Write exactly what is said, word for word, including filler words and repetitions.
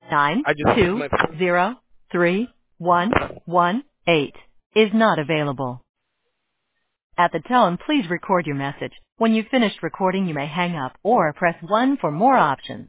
nine I just hit two my phone. zero three one one eight is not available. At the tone, please record your message. When you've finished recording, you may hang up or press one for more options.